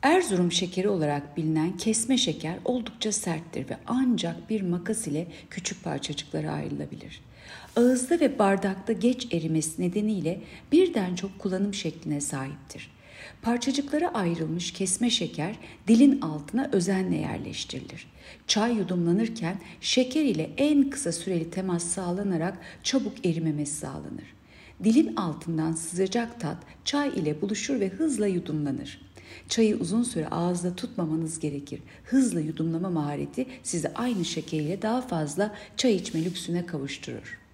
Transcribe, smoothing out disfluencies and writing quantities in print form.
Erzurum şekeri olarak bilinen kesme şeker oldukça serttir ve ancak bir makas ile küçük parçacıklara ayrılabilir. Ağızda ve bardakta geç erimesi nedeniyle birden çok kullanım şekline sahiptir. Parçacıklara ayrılmış kesme şeker dilin altına özenle yerleştirilir. Çay yudumlanırken şeker ile en kısa süreli temas sağlanarak çabuk erimemesi sağlanır. Dilin altından sıcak tat çay ile buluşur ve hızla yudumlanır. Çayı uzun süre ağızda tutmamanız gerekir. Hızlı yudumlama mahareti sizi aynı şekeriyle daha fazla çay içme lüksüne kavuşturur.